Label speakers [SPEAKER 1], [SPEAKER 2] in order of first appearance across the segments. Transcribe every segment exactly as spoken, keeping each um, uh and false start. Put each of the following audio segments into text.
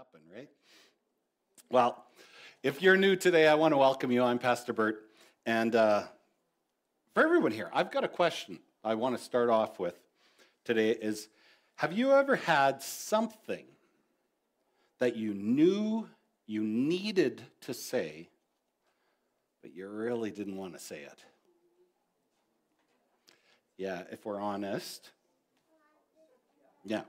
[SPEAKER 1] happen, right? Well, if you're new today, I want to welcome you. I'm Pastor Bert. And uh, for everyone here, I've got a question I want to start off with today is, have you ever had something that you knew you needed to say, but you really didn't want to say it? Yeah, if we're honest. Yeah.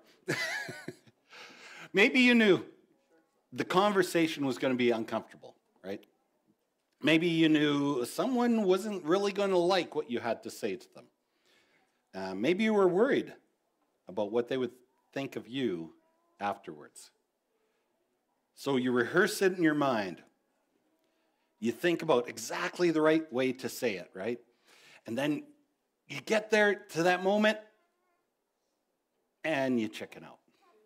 [SPEAKER 1] Maybe you knew the conversation was going to be uncomfortable, right? Maybe you knew someone wasn't really going to like what you had to say to them. Uh, maybe you were worried about what they would think of you afterwards. So you rehearse it in your mind. You think about exactly the right way to say it, right? And then you get there to that moment, and you chicken out.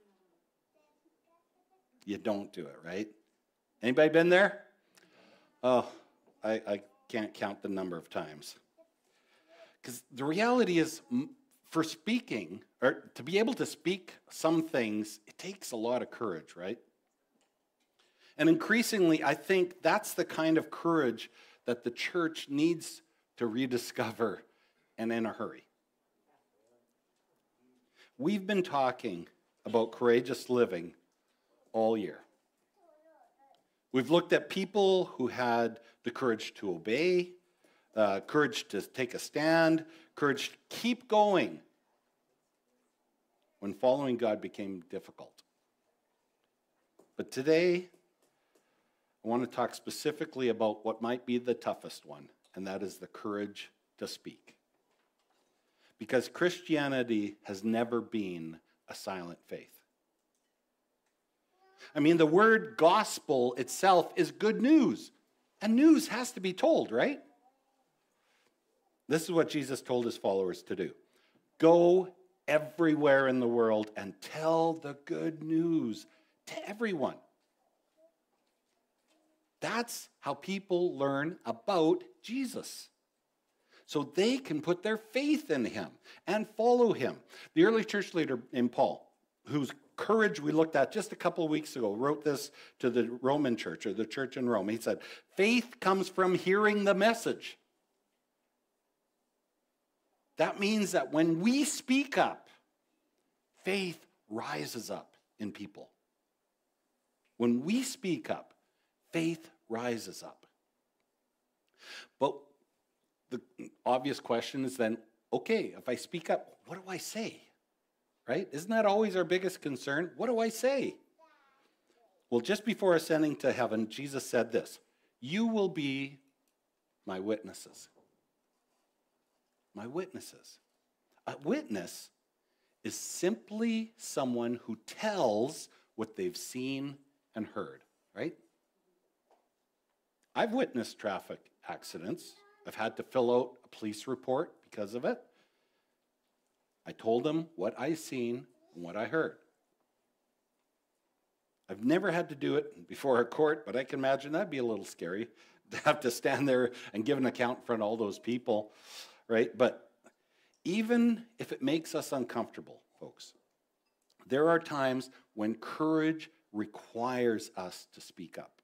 [SPEAKER 1] You don't do it, right? Anybody been there? Oh, I, I can't count the number of times. Because the reality is, for speaking, or to be able to speak some things, it takes a lot of courage, right? And increasingly, I think that's the kind of courage that the church needs to rediscover, and in a hurry. We've been talking about courageous living all year. We've looked at people who had the courage to obey, uh, courage to take a stand, courage to keep going when following God became difficult. But today, I want to talk specifically about what might be the toughest one, and that is the courage to speak. Because Christianity has never been a silent faith. I mean, the word gospel itself is good news, and news has to be told, right? This is what Jesus told his followers to do. Go everywhere in the world and tell the good news to everyone. That's how people learn about Jesus. So they can put their faith in him and follow him. The early church leader in Paul, whose courage we looked at just a couple of weeks ago, wrote this to the Roman church, or the church in Rome. He said, faith comes from hearing the message. That means that when we speak up, faith rises up in people. When we speak up, faith rises up. But the obvious question is then, okay, if I speak up, what do I say? Right? Isn't that always our biggest concern? What do I say? Well, just before ascending to heaven, Jesus said this, you will be my witnesses. My witnesses. A witness is simply someone who tells what they've seen and heard, right? I've witnessed traffic accidents. I've had to fill out a police report because of it. I told them what I seen and what I heard. I've never had to do it before a court, but I can imagine that'd be a little scary to have to stand there and give an account in front of all those people, right? But even if it makes us uncomfortable, folks, there are times when courage requires us to speak up.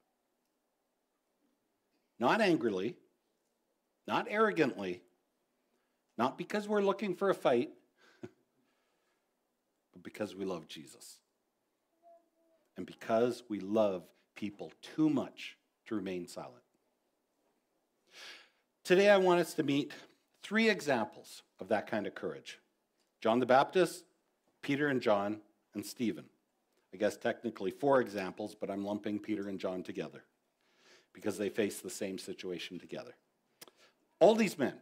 [SPEAKER 1] Not angrily, not arrogantly, not because we're looking for a fight, but because we love Jesus. And because we love people too much to remain silent. Today I want us to meet three examples of that kind of courage. John the Baptist, Peter and John, and Stephen. I guess technically four examples, but I'm lumping Peter and John together because they face the same situation together. All these men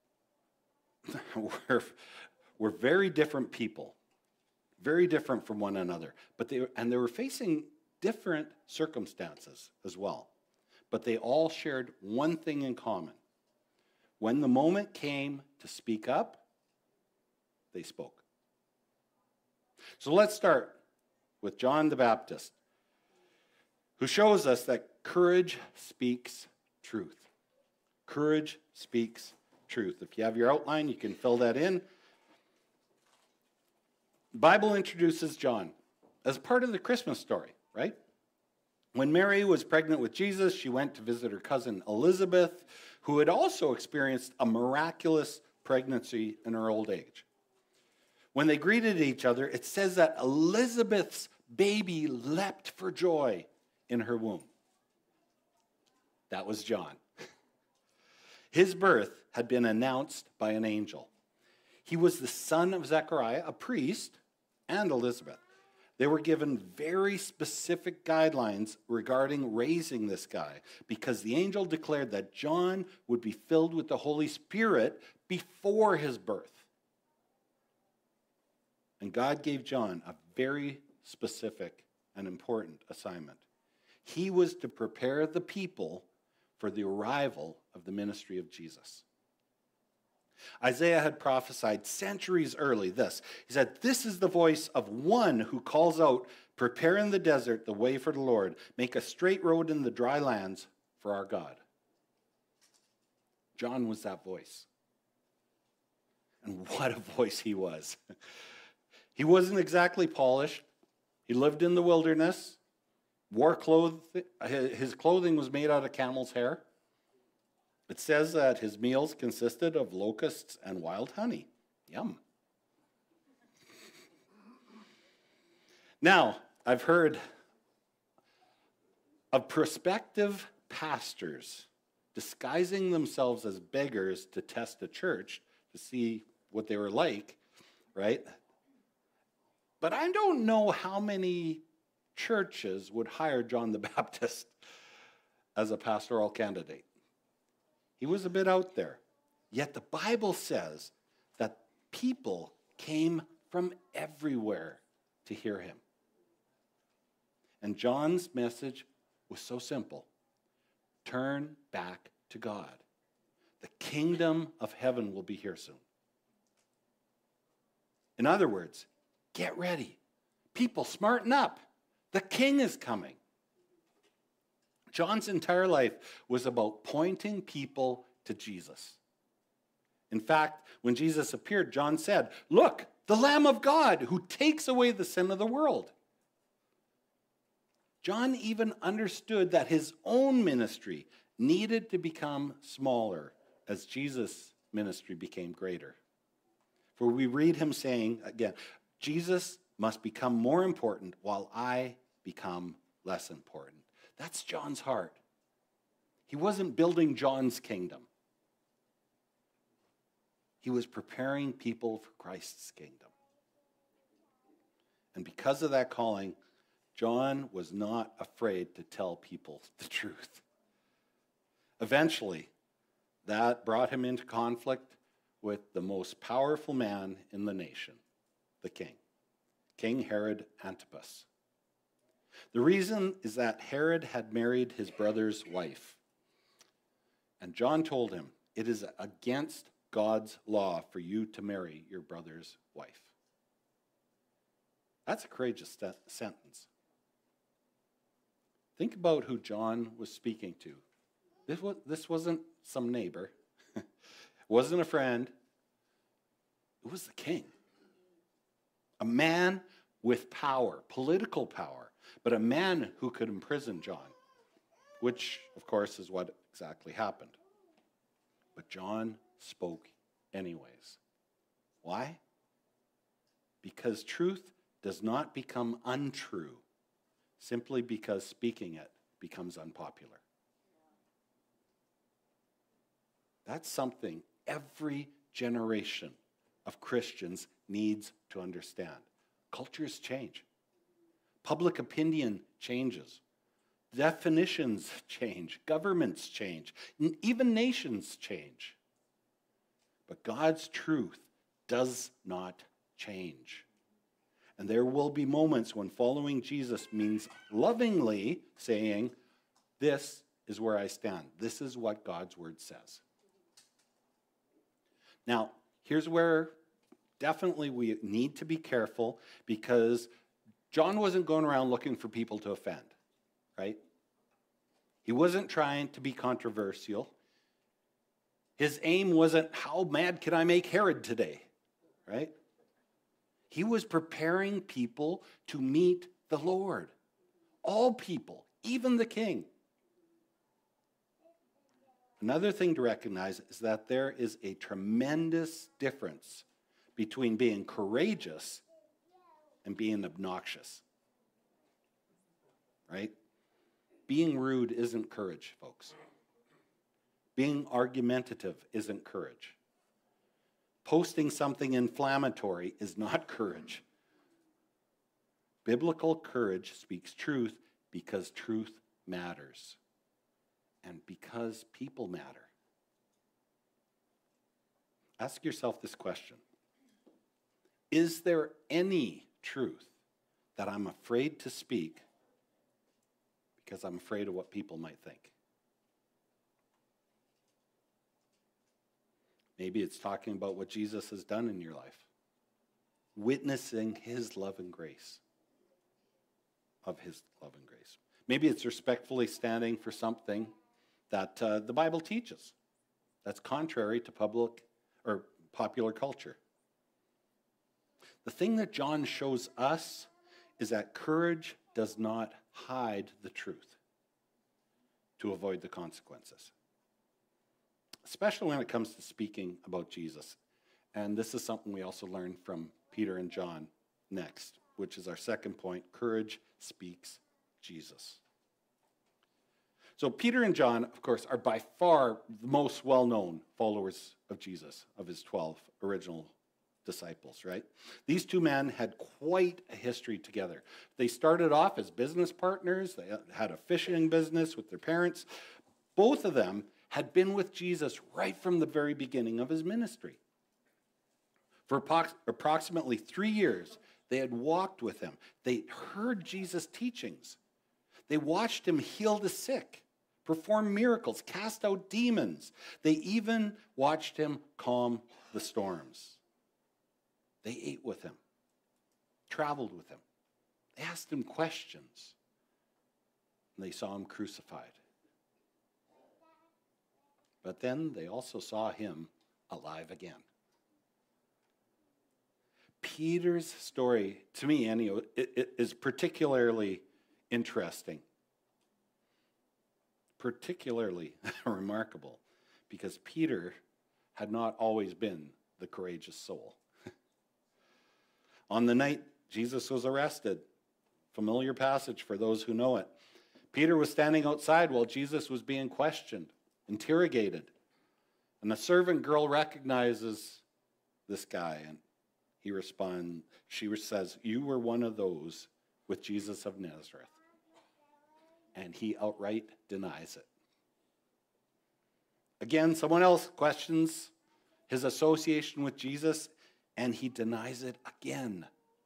[SPEAKER 1] were, were very different people, very different from one another, but they and they were facing different circumstances as well. But they all shared one thing in common. When the moment came to speak up, they spoke. So let's start with John the Baptist, who shows us that courage speaks truth. Courage speaks truth. If you have your outline, you can fill that in. The Bible introduces John as part of the Christmas story, right? When Mary was pregnant with Jesus, she went to visit her cousin Elizabeth, who had also experienced a miraculous pregnancy in her old age. When they greeted each other, it says that Elizabeth's baby leapt for joy in her womb. That was John. His birth had been announced by an angel. He was the son of Zechariah, a priest, and Elizabeth. They were given very specific guidelines regarding raising this guy because the angel declared that John would be filled with the Holy Spirit before his birth. And God gave John a very specific and important assignment. He was to prepare the people for the arrival of the ministry of Jesus. Isaiah had prophesied centuries early this. He said, "This is the voice of one who calls out, 'Prepare in the desert the way for the Lord. Make a straight road in the dry lands for our God.'" John was that voice. And what a voice he was. He wasn't exactly polished. He lived in the wilderness, wore clothes. His clothing was made out of camel's hair. It says that his meals consisted of locusts and wild honey. Yum. Now, I've heard of prospective pastors disguising themselves as beggars to test a church to see what they were like, right? But I don't know how many churches would hire John the Baptist as a pastoral candidate. He was a bit out there. Yet the Bible says that people came from everywhere to hear him. And John's message was so simple. Turn back to God. The kingdom of heaven will be here soon. In other words, get ready. People, smarten up. The king is coming. John's entire life was about pointing people to Jesus. In fact, when Jesus appeared, John said, "Look, the Lamb of God who takes away the sin of the world." John even understood that his own ministry needed to become smaller as Jesus' ministry became greater. For we read him saying, again, Jesus must become more important while I become less important. That's John's heart. He wasn't building John's kingdom. He was preparing people for Christ's kingdom. And because of that calling, John was not afraid to tell people the truth. Eventually, that brought him into conflict with the most powerful man in the nation, the king, King Herod Antipas. The reason is that Herod had married his brother's wife. And John told him, "It is against God's law for you to marry your brother's wife." That's a courageous st- sentence. Think about who John was speaking to. This, was, this wasn't some neighbor. It wasn't a friend. It was the king. A man with power, political power, but a man who could imprison John, which, of course, is what exactly happened. But John spoke anyways. Why? Because truth does not become untrue simply because speaking it becomes unpopular. That's something every generation of Christians needs to understand. Cultures change. Public opinion changes. Definitions change. Governments change. Even nations change. But God's truth does not change. And there will be moments when following Jesus means lovingly saying, "This is where I stand. This is what God's word says." Now, here's where definitely we need to be careful, because John wasn't going around looking for people to offend, right? He wasn't trying to be controversial. His aim wasn't, how mad can I make Herod today, right? He was preparing people to meet the Lord. All people, even the king. Another thing to recognize is that there is a tremendous difference between being courageous and being obnoxious. Right? Being rude isn't courage, folks. Being argumentative isn't courage. Posting something inflammatory is not courage. Biblical courage speaks truth because truth matters and because people matter. Ask yourself this question. Is there any truth that I'm afraid to speak because I'm afraid of what people might think? Maybe it's talking about what Jesus has done in your life, witnessing his love and grace, of his love and grace. Maybe it's respectfully standing for something that uh, the Bible teaches that's contrary to public or popular culture. The thing that John shows us is that courage does not hide the truth to avoid the consequences, especially when it comes to speaking about Jesus. And this is something we also learn from Peter and John next, which is our second point. Courage speaks Jesus. So Peter and John, of course, are by far the most well-known followers of Jesus, of his twelve original disciples, right? These two men had quite a history together. They started off as business partners. They had a fishing business with their parents. Both of them had been with Jesus right from the very beginning of his ministry. For approximately three years, they had walked with him. They heard Jesus' teachings. They watched him heal the sick, perform miracles, cast out demons. They even watched him calm the storms. They ate with him, traveled with him. They asked him questions, and they saw him crucified. But then they also saw him alive again. Peter's story, to me anyway, it, it is particularly interesting, particularly remarkable, because Peter had not always been the courageous soul. On the night Jesus was arrested, familiar passage for those who know it, Peter was standing outside while Jesus was being questioned, interrogated, and a servant girl recognizes this guy, and he responds, she says, "You were one of those with Jesus of Nazareth." And he outright denies it. Again, someone else questions his association with Jesus, and he denies it again.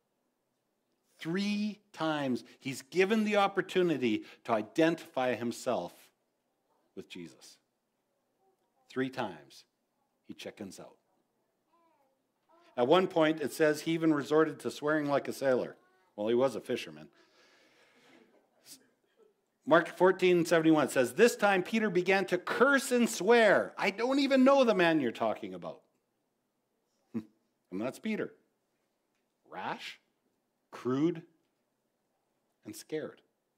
[SPEAKER 1] Three times he's given the opportunity to identify himself with Jesus. Three times he chickens out. At one point, it says he even resorted to swearing like a sailor. Well, he was a fisherman. Mark fourteen seventy-one says, "This time Peter began to curse and swear. I don't even know the man you're talking about." And that's Peter. Rash, crude, and scared.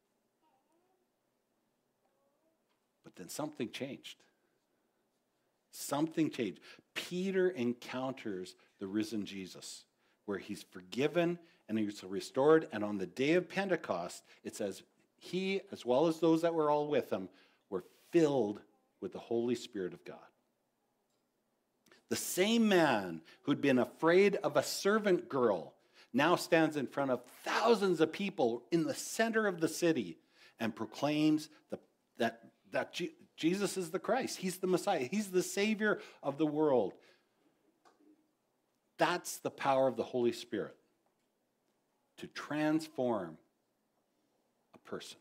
[SPEAKER 1] But then something changed. Something changed. Peter encounters the risen Jesus, where he's forgiven and he's restored. And on the day of Pentecost, it says he, as well as those that were all with him, were filled with the Holy Spirit of God. The same man who'd been afraid of a servant girl now stands in front of thousands of people in the center of the city and proclaims the, that, that G, Jesus is the Christ. He's the Messiah. He's the Savior of the world. That's the power of the Holy Spirit to transform a person.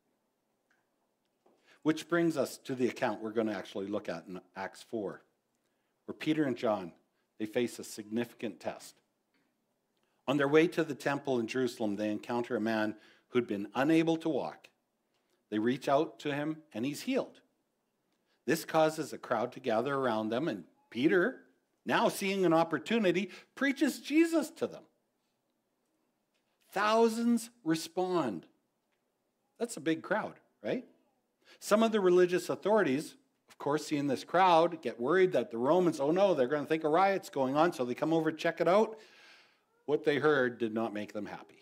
[SPEAKER 1] Which brings us to the account we're going to actually look at in Acts four, where Peter and John, they face a significant test. On their way to the temple in Jerusalem, they encounter a man who'd been unable to walk. They reach out to him, and he's healed. This causes a crowd to gather around them, and Peter, now seeing an opportunity, preaches Jesus to them. Thousands respond. That's a big crowd, right? Some of the religious authorities, of course, seeing this crowd, get worried that the Romans, oh no, they're going to think a riot's going on, so they come over to check it out. What they heard did not make them happy.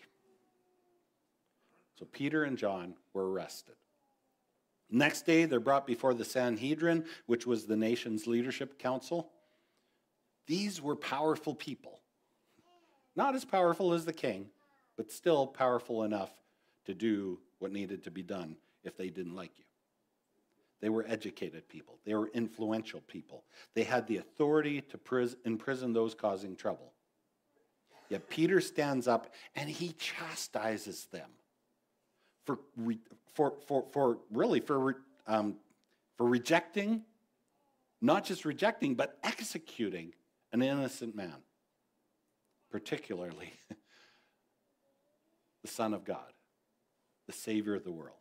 [SPEAKER 1] So Peter and John were arrested. Next day, they're brought before the Sanhedrin, which was the nation's leadership council. These were powerful people. Not as powerful as the king, but still powerful enough to do what needed to be done if they didn't like you. They were educated people. They were influential people. They had the authority to pris- imprison those causing trouble. Yet Peter stands up and he chastises them for, re- for, for, for really for, re- um, for rejecting, not just rejecting, but executing an innocent man, particularly the Son of God, the Savior of the world.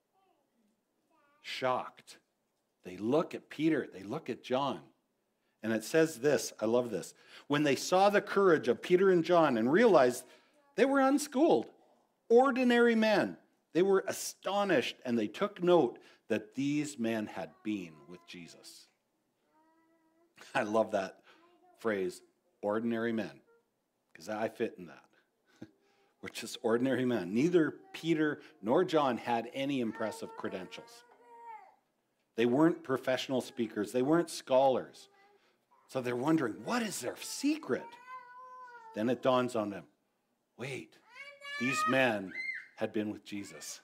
[SPEAKER 1] Shocked. They look at Peter, they look at John, and it says this, I love this. When they saw the courage of Peter and John and realized they were unschooled, ordinary men, they were astonished and they took note that these men had been with Jesus. I love that phrase, ordinary men, because I fit in that. We're just ordinary men. Neither Peter nor John had any impressive credentials. They weren't professional speakers. They weren't scholars. So they're wondering, what is their secret? Then it dawns on them, wait, these men had been with Jesus.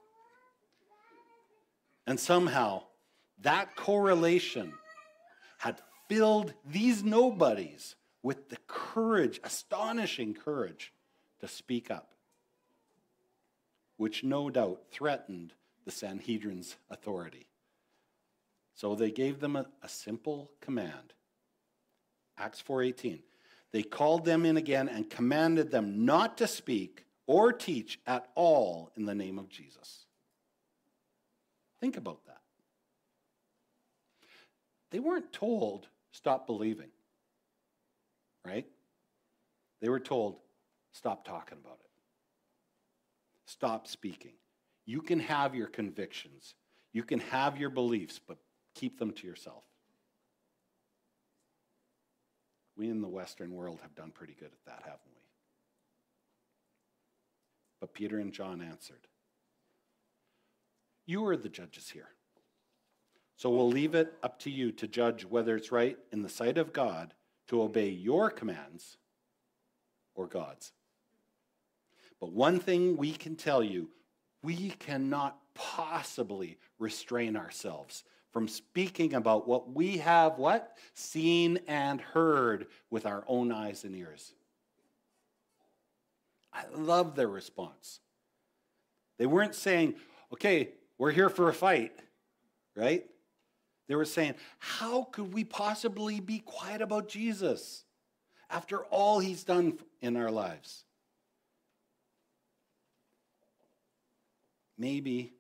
[SPEAKER 1] And somehow that correlation had filled these nobodies with the courage, astonishing courage, to speak up, which no doubt threatened the Sanhedrin's authority. So they gave them a, a simple command. Acts four eighteen. They called them in again and commanded them not to speak or teach at all in the name of Jesus. Think about that. They weren't told, stop believing, right? They were told, stop talking about it. Stop speaking. You can have your convictions. You can have your beliefs, but keep them to yourself. We in the Western world have done pretty good at that, haven't we? But Peter and John answered, you are the judges here. So we'll leave it up to you to judge whether it's right in the sight of God to obey your commands or God's. But one thing we can tell you, we cannot possibly restrain ourselves from speaking about what we have, what? Seen and heard with our own eyes and ears. I love their response. They weren't saying, okay, we're here for a fight, right? They were saying, how could we possibly be quiet about Jesus after all he's done in our lives? Maybe,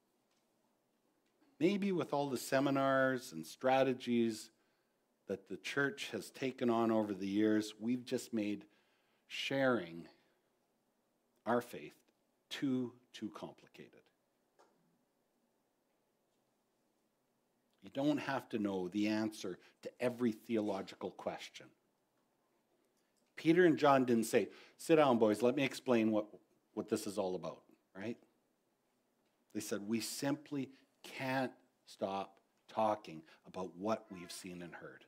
[SPEAKER 1] maybe with all the seminars and strategies that the church has taken on over the years, we've just made sharing our faith too, too complicated. You don't have to know the answer to every theological question. Peter and John didn't say, sit down, boys, let me explain what, what this is all about, right? They said, we simply can't stop talking about what we've seen and heard.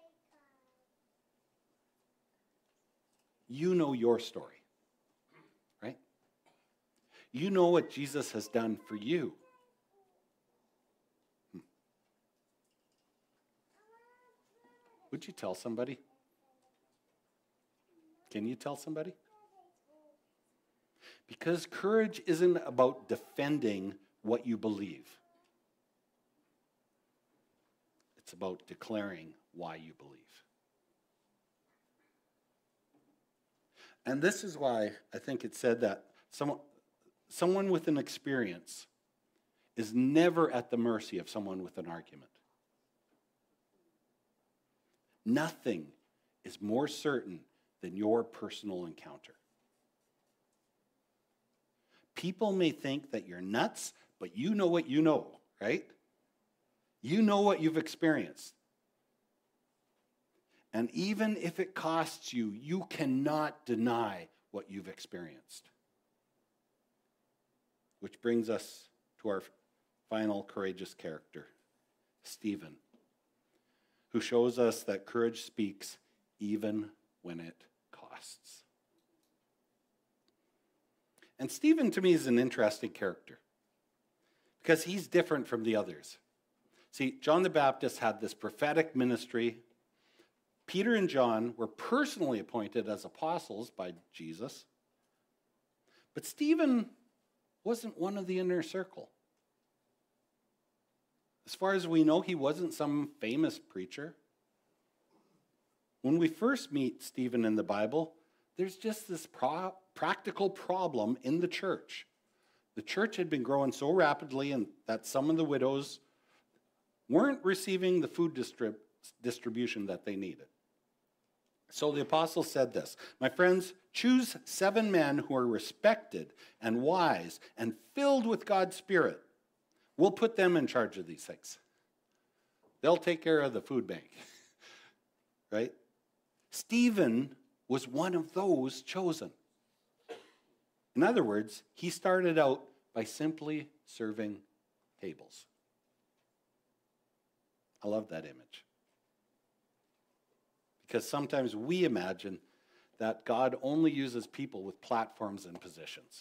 [SPEAKER 1] You know your story, right? You know what Jesus has done for you. Hmm. Would you tell somebody? Can you tell somebody? Because courage isn't about defending what you believe. It's about declaring why you believe. And this is why I think it said that someone, someone with an experience is never at the mercy of someone with an argument. Nothing is more certain than your personal encounter. People may think that you're nuts, but you know what you know, right? You know what you've experienced. And even if it costs you, you cannot deny what you've experienced. Which brings us to our final courageous character, Stephen, who shows us that courage speaks even when it costs. And Stephen, to me, is an interesting character because he's different from the others. See, John the Baptist had this prophetic ministry. Peter and John were personally appointed as apostles by Jesus. But Stephen wasn't one of the inner circle. As far as we know, he wasn't some famous preacher. When we first meet Stephen in the Bible, there's just this pro- practical problem in the church. The church had been growing so rapidly and that some of the widows weren't receiving the food distrib- distribution that they needed. So the apostle said this, "My friends, choose seven men who are respected and wise and filled with God's Spirit. We'll put them in charge of these things. They'll take care of the food bank." Right? Stephen was one of those chosen. In other words, he started out by simply serving tables. I love that image. Because sometimes we imagine that God only uses people with platforms and positions.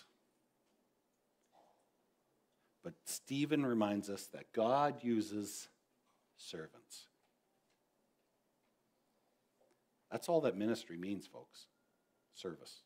[SPEAKER 1] But Stephen reminds us that God uses servants. That's all that ministry means, folks. Service.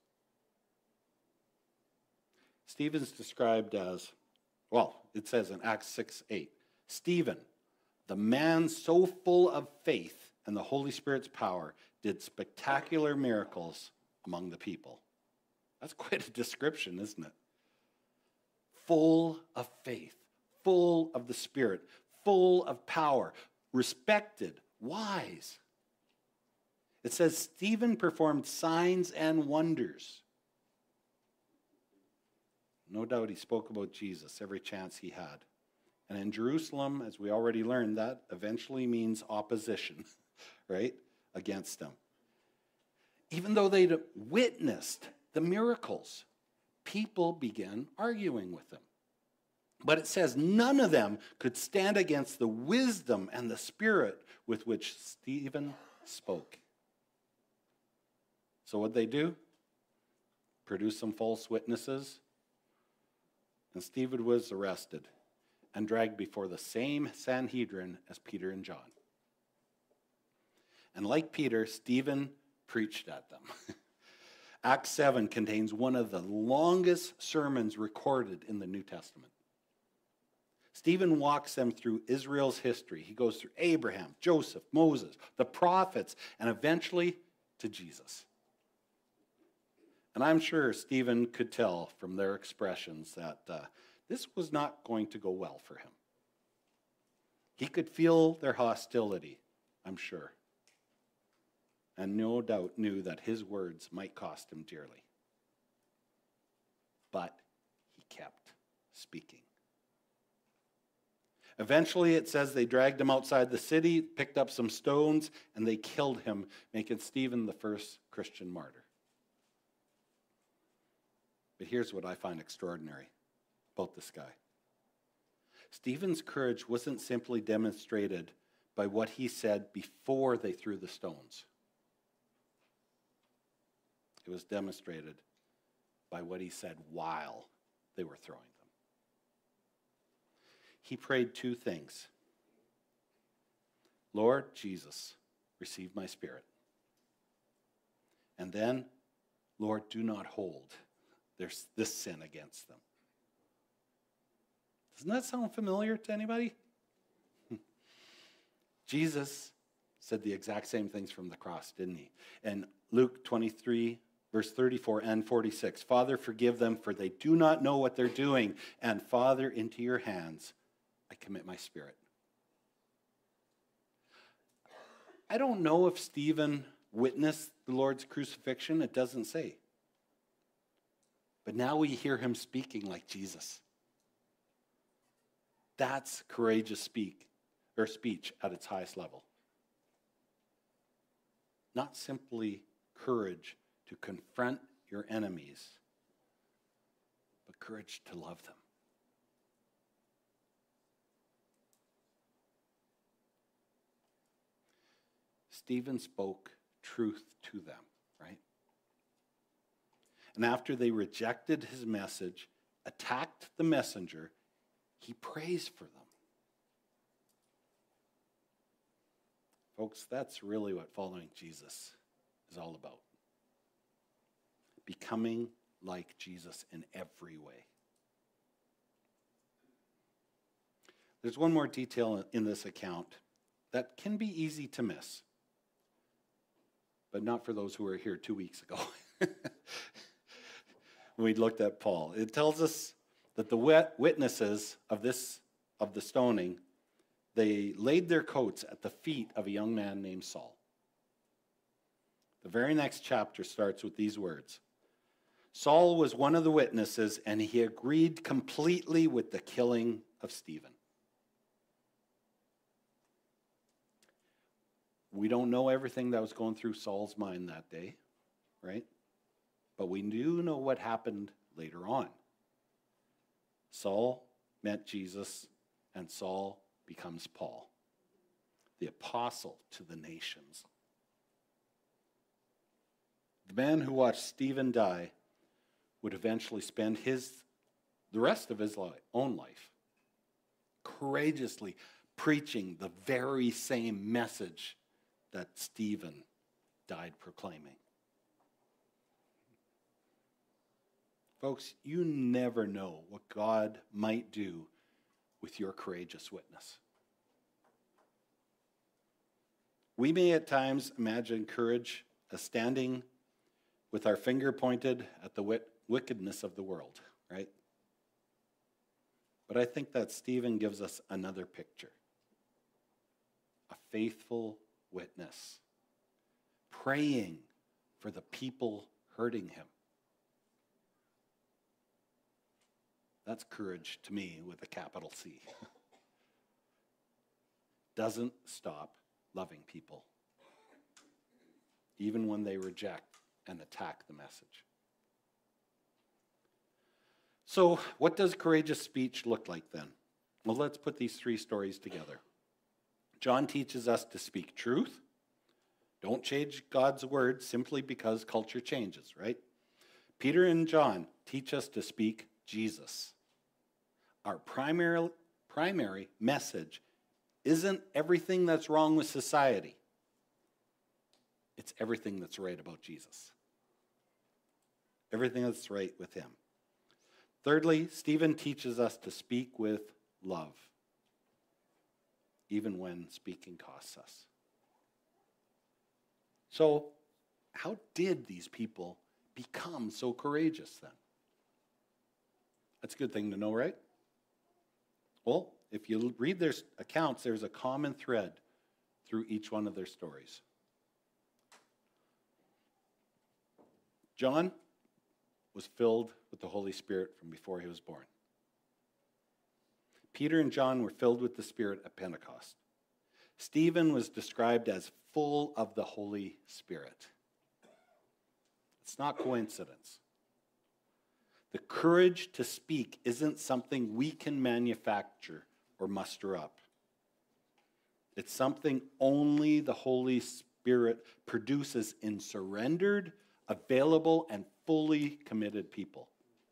[SPEAKER 1] Stephen's described as, well, it says in Acts six eight, Stephen, the man so full of faith and the Holy Spirit's power, did spectacular miracles among the people. That's quite a description, isn't it? Full of faith, full of the Spirit, full of power, respected, wise. It says Stephen performed signs and wonders. No doubt he spoke about Jesus every chance he had. And in Jerusalem, as we already learned, that eventually means opposition, right, against them. Even though they'd witnessed the miracles, people began arguing with them. But it says none of them could stand against the wisdom and the spirit with which Stephen spoke. So what'd they do? Produce some false witnesses. And Stephen was arrested and dragged before the same Sanhedrin as Peter and John. And like Peter, Stephen preached at them. Acts seven contains one of the longest sermons recorded in the New Testament. Stephen walks them through Israel's history. He goes through Abraham, Joseph, Moses, the prophets, and eventually to Jesus. And I'm sure Stephen could tell from their expressions that uh, this was not going to go well for him. He could feel their hostility, I'm sure, and no doubt knew that his words might cost him dearly. But he kept speaking. Eventually, it says they dragged him outside the city, picked up some stones, and they killed him, making Stephen the first Christian martyr. But here's what I find extraordinary about this guy. Stephen's courage wasn't simply demonstrated by what he said before they threw the stones. It was demonstrated by what he said while they were throwing them. He prayed two things. Lord Jesus, receive my spirit. And then, Lord, do not hold there's this sin against them. Doesn't that sound familiar to anybody? Jesus said the exact same things from the cross, didn't he? In Luke twenty-three, verse thirty-four and forty-six, Father, forgive them, for they do not know what they're doing. And Father, into your hands I commit my spirit. I don't know if Stephen witnessed the Lord's crucifixion. It doesn't say. But now we hear him speaking like Jesus. That's courageous speak or speech at its highest level. Not simply courage to confront your enemies, but courage to love them. Stephen spoke truth to them, right? And after they rejected his message, attacked the messenger, he prays for them. Folks, that's really what following Jesus is all about. Becoming like Jesus in every way. There's one more detail in this account that can be easy to miss, but not for those who were here two weeks ago when we looked at Paul. It tells us that the witnesses of this of the stoning, they laid their coats at the feet of a young man named Saul. The very next chapter starts with these words. Saul was one of the witnesses, and he agreed completely with the killing of Stephen. We don't know everything that was going through Saul's mind that day, right? But we do know what happened later on. Saul met Jesus, and Saul becomes Paul, the apostle to the nations. The man who watched Stephen die would eventually spend his the rest of his life, own life courageously preaching the very same message that Stephen died proclaiming. Folks, you never know what God might do with your courageous witness. We may at times imagine courage as standing with our finger pointed at the wit- wickedness of the world, right? But I think that Stephen gives us another picture. A faithful witness, praying for the people hurting him. That's courage to me with a capital C. Doesn't stop loving people, even when they reject and attack the message. So, what does courageous speech look like then? Well, let's put these three stories together. John teaches us to speak truth. Don't change God's word simply because culture changes, right? Peter and John teach us to speak Jesus. Our primary, primary message isn't everything that's wrong with society. It's everything that's right about Jesus. Everything that's right with him. Thirdly, Stephen teaches us to speak with love, even when speaking costs us. So, how did these people become so courageous then? That's a good thing to know, right? Well, if you read their accounts, there's a common thread through each one of their stories. John was filled with the Holy Spirit from before he was born. Peter and John were filled with the Spirit at Pentecost. Stephen was described as full of the Holy Spirit. It's not coincidence. The courage to speak isn't something we can manufacture or muster up. It's something only the Holy Spirit produces in surrendered, available, and fully committed people.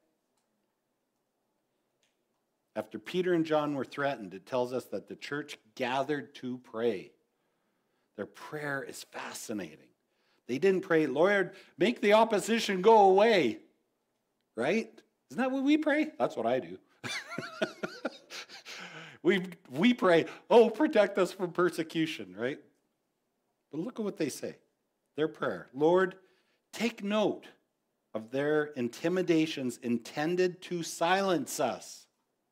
[SPEAKER 1] After Peter and John were threatened, it tells us that the church gathered to pray. Their prayer is fascinating. They didn't pray, Lord, make the opposition go away. Right? Isn't that what we pray? That's what I do. we, we pray, oh, protect us from persecution, right? But look at what they say. Their prayer, Lord, take note of their intimidations intended to silence us.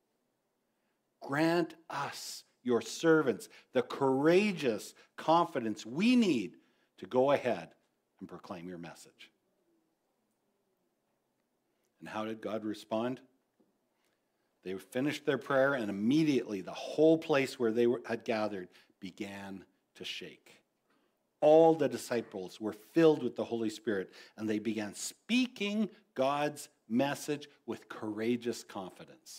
[SPEAKER 1] Grant us, your servants, the courageous confidence we need to go ahead and proclaim your message. And how did God respond? They finished their prayer, and immediately the whole place where they were, had gathered began to shake. All the disciples were filled with the Holy Spirit, and they began speaking God's message with courageous confidence.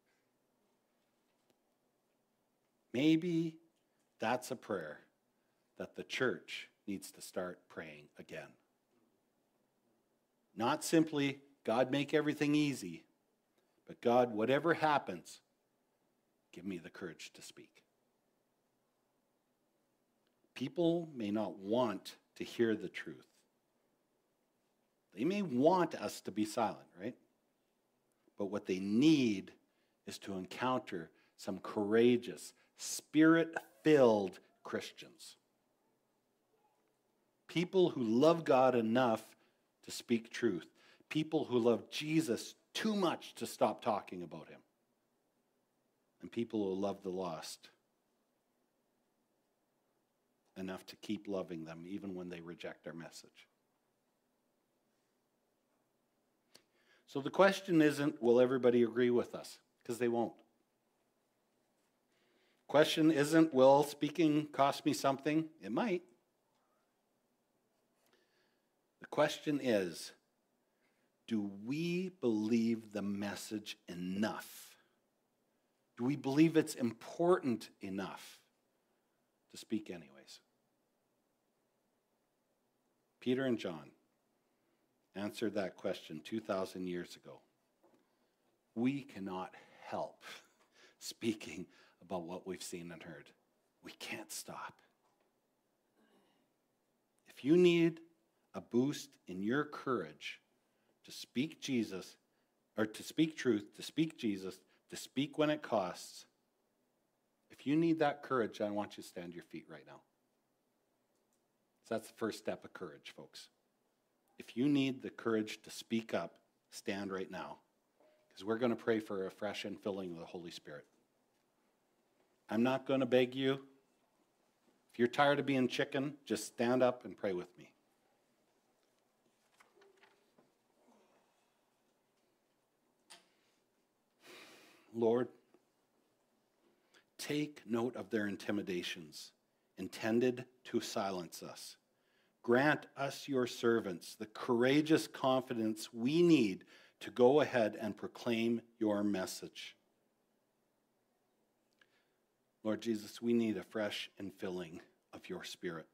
[SPEAKER 1] Maybe that's a prayer that the church needs to start praying again. Not simply, God, make everything easy, but God, whatever happens, give me the courage to speak. People may not want to hear the truth. They may want us to be silent, right? But what they need is to encounter some courageous, Spirit-filled Christians. People who love God enough to speak truth. People who love Jesus too much to stop talking about him. And people who love the lost enough to keep loving them even when they reject our message. So the question isn't, will everybody agree with us? Because they won't. Question isn't, will speaking cost me something? It might. The question is, do we believe the message enough? Do we believe it's important enough to speak anyways? Peter and John answered that question two thousand years ago. We cannot help speaking about what we've seen and heard. We can't stop. If you need a boost in your courage to speak Jesus, or to speak truth, to speak Jesus, to speak when it costs, if you need that courage, I want you to stand to your feet right now. So that's the first step of courage, folks. If you need the courage to speak up, stand right now, because we're going to pray for a fresh infilling of the Holy Spirit. I'm not going to beg you. If you're tired of being chicken, just stand up and pray with me. Lord, take note of their intimidations intended to silence us. Grant us, your servants, the courageous confidence we need to go ahead and proclaim your message. Lord Jesus, we need a fresh infilling of your Spirit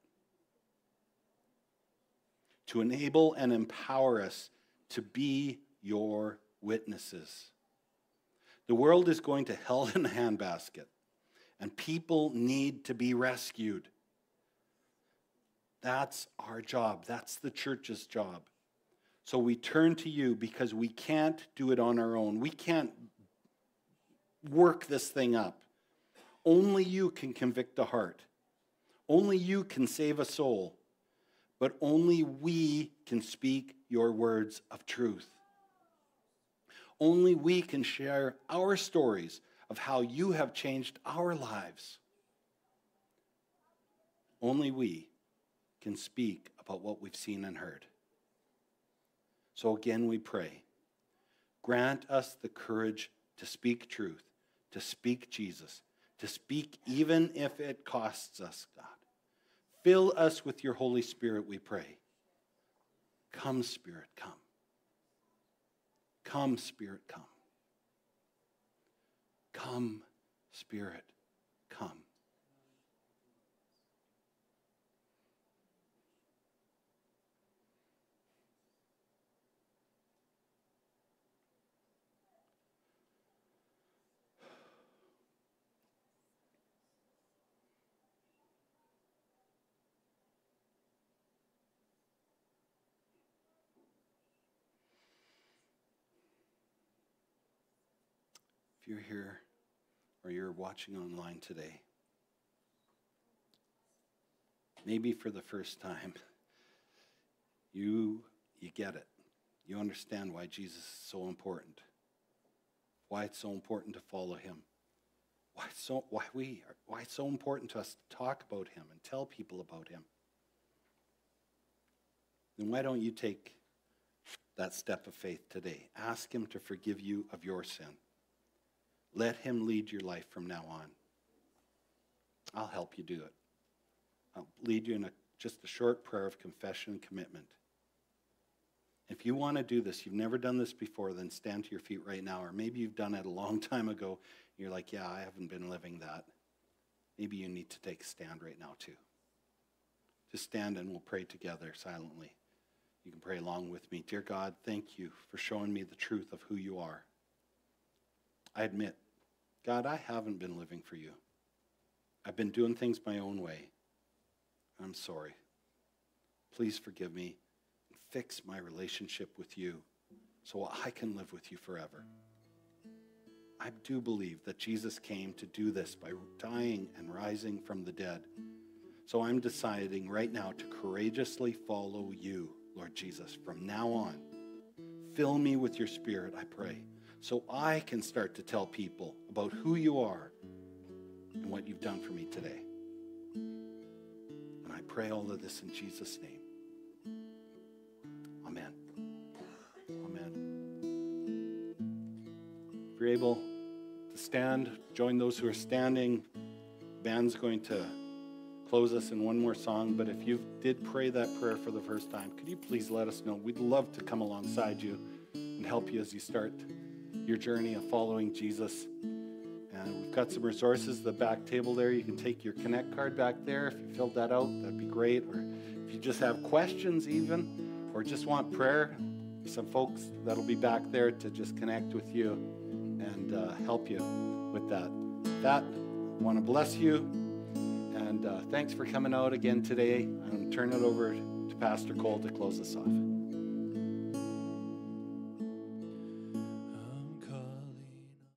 [SPEAKER 1] to enable and empower us to be your witnesses. The world is going to hell in a handbasket, and people need to be rescued. That's our job. That's the church's job. So we turn to you because we can't do it on our own. We can't work this thing up. Only you can convict a heart. Only you can save a soul. But only we can speak your words of truth. Only we can share our stories of how you have changed our lives. Only we can speak about what we've seen and heard. So again, we pray, grant us the courage to speak truth, to speak Jesus, to speak even if it costs us, God. Fill us with your Holy Spirit, we pray. Come, Spirit, come. Come, Spirit, come. Come, Spirit, come. If you're here or you're watching online today, maybe for the first time, you, you get it. You understand why Jesus is so important, why it's so important to follow him, why it's so, why we are, why it's so important to us to talk about him and tell people about him. Then why don't you take that step of faith today? Ask him to forgive you of your sin. Let him lead your life from now on. I'll help you do it. I'll lead you in a, just a short prayer of confession and commitment. If you want to do this, you've never done this before, then stand to your feet right now. Or maybe you've done it a long time ago. You're like, yeah, I haven't been living that. Maybe you need to take a stand right now too. Just stand and we'll pray together silently. You can pray along with me. Dear God, thank you for showing me the truth of who you are. I admit, God, I haven't been living for you. I've been doing things my own way. I'm sorry. Please forgive me and fix my relationship with you so I can live with you forever. I do believe that Jesus came to do this by dying and rising from the dead. So I'm deciding right now to courageously follow you, Lord Jesus, from now on. Fill me with your Spirit, I pray, so I can start to tell people about who you are and what you've done for me today. And I pray all of this in Jesus' name. Amen. Amen. If you're able to stand, join those who are standing. Band's going to close us in one more song, but if you did pray that prayer for the first time, could you please let us know? We'd love to come alongside you and help you as you start your journey of following Jesus. And we've got some resources at the back table there. You can take your Connect card back there. If you filled that out, that'd be great. Or if you just have questions even, or just want prayer, some folks that'll be back there to just connect with you and uh, help you with that. That, I want to bless you. And uh, thanks for coming out again today. I'm going to turn it over to Pastor Cole to close us off.